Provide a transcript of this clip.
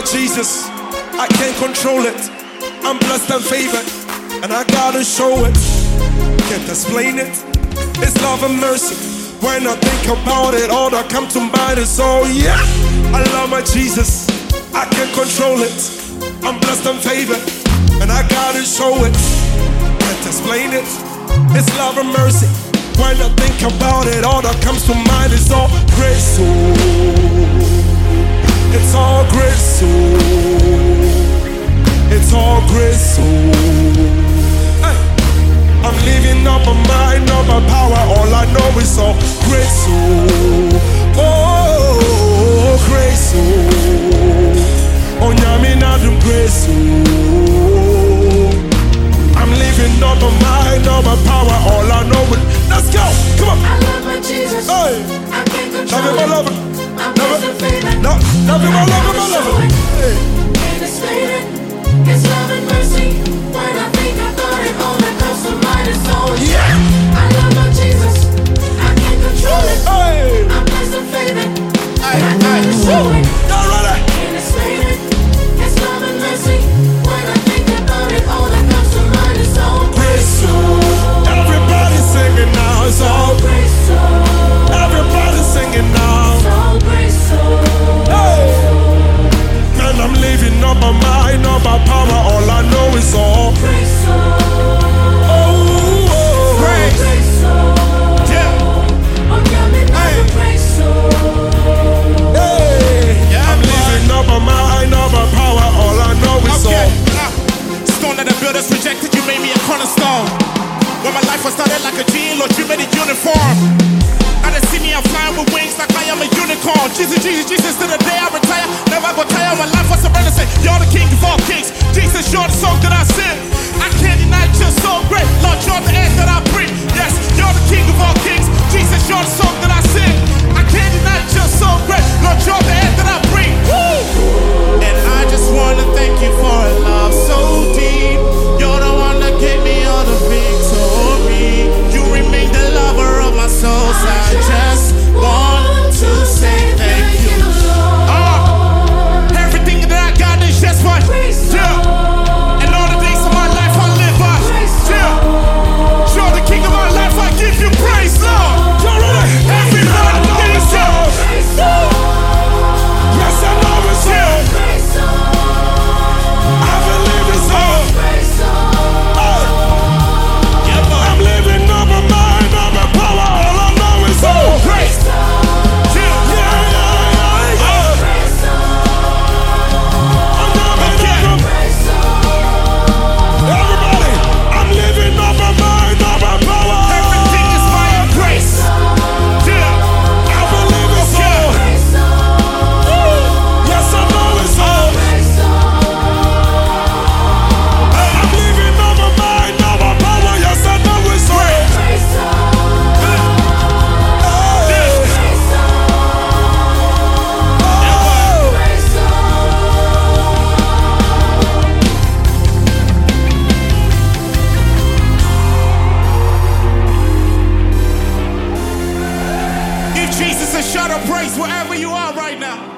Jesus, I can't control it. I'm blessed and favored, and I gotta show it. Can't explain it. It's love and mercy. When I think about it, all that comes to mind is oh yeah. I love my Jesus, I can't control it. I'm blessed and favored, and I gotta show it. Can't explain it. It's love and mercy. When I think about it, all that comes to mind is all grace. It's all grace. It's all grace. Hey. I'm living up my mind, not my power. All I know is all grace. Oh, grace. Oh, nyamina dum grace. I'm living up my mind, not my power. All I know is let's go. Come on. I love my Jesus. Hey. I can't control Love him, I love him. I'm blessed and favored. No, love him, I love him, I love him. Hey. Can't explain it. It's love and mercy. When I think about it, all that comes to mind is so Yeah. I love my Jesus. I can't control it. Hey. I'm blessed and favored. Hey. I gotta show it. Y'all ready? Can't explain it. It's love and mercy. When I think about it, all that comes to mind is so Grace. Everybody singing now. It's all grace. everybody singing now. So grace. Hey. Man, I'm living up my mind, up my power. All I know is all Grace. oh, Grace. yeah. I'm coming out Hey. of grace. Hey. I'm living up my mind, up my power. All I know is Okay. all. Stone that the builders rejected, you made me a cornerstone. When my life was started like a G, Lord, you made a uniform. Now they see me, I'm flying with wings like I am a unicorn. Jesus, Jesus, Jesus, to the day I retire. Never go tire, my life was surrender. Say, you're the king of all kings. Jesus, you're the song that I sing. I can't deny you're so great. Lord, you're the air that I breathe. Yes, you're the king of all kings. Jesus, you're the song that I sing. I can't deny you're so great. Lord, you're the air that I breathe. Woo! And I just wanna thank you for a love so deep. You're the one that gave me all the victory. You remain the lover of my soul. So I just want to say thank you. Everything that I got is just what. Yeah. And all the days of my life I live by. Yeah. You're the king of my life. I give you praise, Lord. Everybody needs you. Yes, I know it's all. I believe it's all. I'm living up my mind, up my power. All I know is all grace. Yeah, yeah, yeah, yeah. I'm living up everybody. I'm living up my mind, up my power. Everything is by your grace. Yeah. I believe it's all. Yes, I know it's all. I'm living up my mind, up my power. Yes, I know it's all. Give Jesus a shout of praise wherever you are right now.